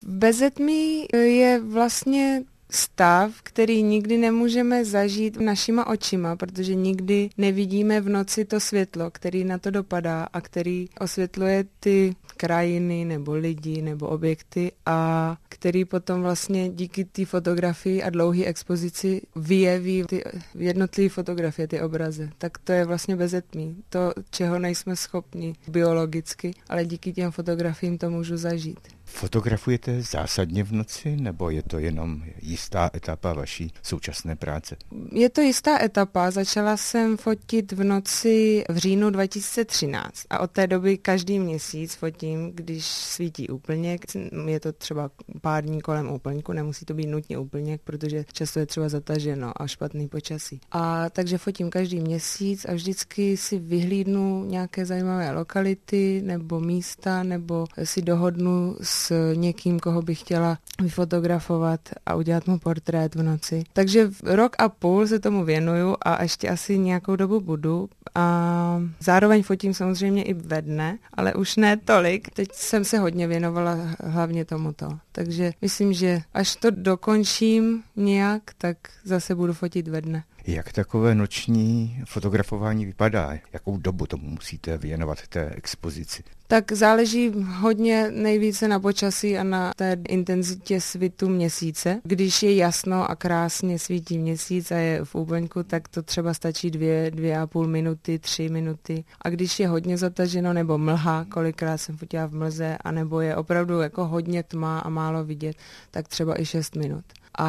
Bezetmí je vlastně stav, který nikdy nemůžeme zažít našima očima, protože nikdy nevidíme v noci to světlo, který na to dopadá a který osvětluje ty krajiny nebo lidi nebo objekty a který potom vlastně díky té fotografii a dlouhé expozici vyjeví ty jednotlivé fotografie, ty obrazy. Tak to je vlastně bezetmí. To, čeho nejsme schopni biologicky, ale díky těm fotografiím to můžu zažít. Fotografujete zásadně v noci, nebo je to jenom jistá etapa vaší současné práce? Je to jistá etapa. Začala jsem fotit v noci v říjnu 2013 a od té doby každý měsíc fotím, když svítí úplněk. Je to třeba pár dní kolem úplňku, nemusí to být nutně úplněk, protože často je třeba zataženo a špatný počasí. A takže fotím každý měsíc a vždycky si vyhlídnu nějaké zajímavé lokality nebo místa, nebo si dohodnu s někým, koho bych chtěla vyfotografovat a udělat mu portrét v noci. Takže rok a půl se tomu věnuju a ještě asi nějakou dobu budu. A zároveň fotím samozřejmě i ve dne, ale už ne tolik. Teď jsem se hodně věnovala hlavně tomuto. Takže myslím, že až to dokončím nějak, tak zase budu fotit ve dne. Jak takové noční fotografování vypadá? Jakou dobu tomu musíte věnovat té expozici? Tak záleží hodně nejvíce na počasí a na té intenzitě svitu měsíce. Když je jasno a krásně svítí měsíc a je v úplňku, tak to třeba stačí 2,5 minuty, 3 minuty. A když je hodně zataženo nebo mlha, kolikrát jsem fotila v mlze, anebo je opravdu jako hodně tma a málo vidět, tak třeba i 6 minut.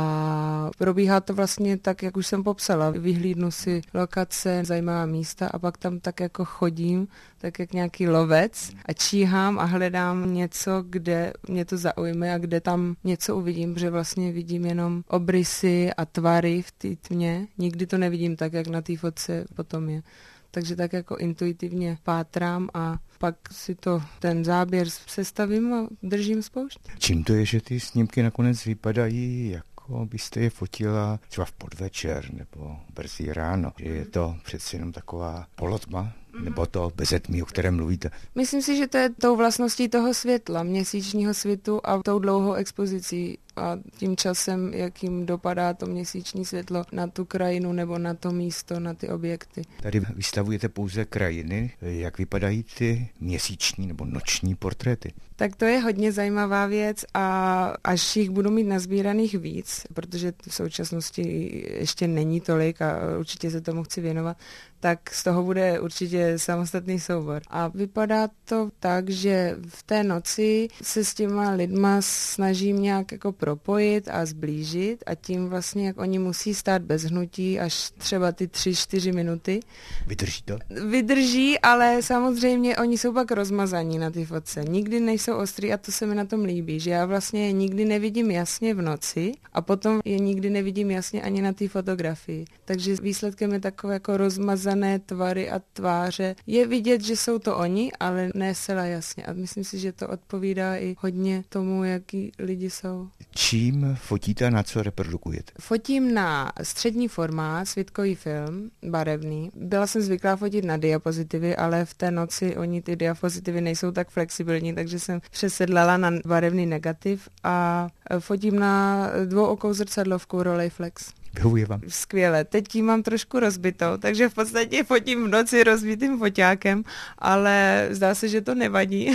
A probíhá to vlastně tak, jak už jsem popsala. Vyhlídnu si lokace, zajímavá místa a pak tam tak jako chodím, tak jak nějaký lovec a číhám a hledám něco, kde mě to zaujme a kde tam něco uvidím, protože vlastně vidím jenom obrysy a tvary v té tmě. Nikdy to nevidím tak, jak na té fotce potom je. Takže tak jako intuitivně pátrám a pak si to ten záběr sestavím a držím spoušť. Čím to je, že ty snímky nakonec vypadají, jako byste je fotila třeba v podvečer nebo brzy ráno? Že je to přeci jenom taková polotma? Nebo to bezetmí, o kterém mluvíte? Myslím si, že to je tou vlastností toho světla, měsíčního svitu a tou dlouhou expozicí a tím časem, jakým dopadá to měsíční světlo na tu krajinu nebo na to místo, na ty objekty. Tady vystavujete pouze krajiny. Jak vypadají ty měsíční nebo noční portréty? Tak to je hodně zajímavá věc a až jich budu mít nazbíraných víc, protože v současnosti ještě není tolik a určitě se tomu chci věnovat, tak z toho bude určitě samostatný soubor. A vypadá to tak, že v té noci se s těma lidma snažím nějak jako propojit a zblížit a tím vlastně, jak oni musí stát bez hnutí až třeba ty 3-4 minuty. Vydrží to? Vydrží, ale samozřejmě oni jsou pak rozmazaní na ty fotce. Nikdy nejsou ostrý a to se mi na tom líbí, že já vlastně je nikdy nevidím jasně v noci a potom je nikdy nevidím jasně ani na té fotografii. Takže výsledkem je takové jako rozmazané tvary a tváře. Je vidět, že jsou to oni, ale ne zcela jasně. A myslím si, že to odpovídá i hodně tomu, jaký lidi jsou. Čím fotíte a na co reprodukujete? Fotím na střední formát, svitkový film, barevný. Byla jsem zvyklá fotit na diapozitivy, ale v té noci oni ty diapozitivy nejsou tak flexibilní, takže jsem přesedlala na barevný negativ a fotím na dvouokou zrcadlovku Rolleiflex. Vyhovuje vám? Skvěle. Teď ji mám trošku rozbitou, takže v podstatě fotím v noci rozbitým foťákem, ale zdá se, že to nevadí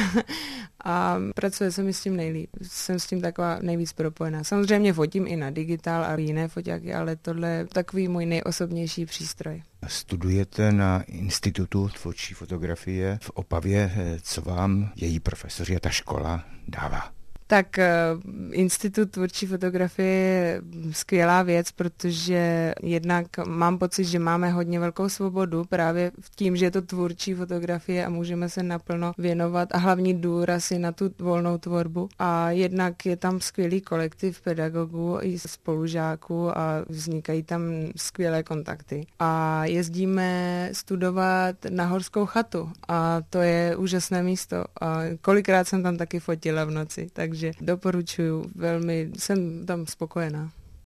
a pracuje se mi s tím nejlíp. Jsem s tím taková nejvíc propojená. Samozřejmě fotím i na digitál a jiné foťáky, ale tohle je takový můj nejosobnější přístroj. Studujete na Institutu tvůrčí fotografie v Opavě. Co vám její profesoři a ta škola dává? Tak Institut tvůrčí fotografie je skvělá věc, protože jednak mám pocit, že máme hodně velkou svobodu právě v tím, že je to tvůrčí fotografie a můžeme se naplno věnovat a hlavní důraz je na tu volnou tvorbu. A jednak je tam skvělý kolektiv pedagogů i spolužáků a vznikají tam skvělé kontakty. A jezdíme studovat na Horskou chatu a to je úžasné místo. A kolikrát jsem tam taky fotila v noci, takže doporučuju, velmi jsem tam spokojená.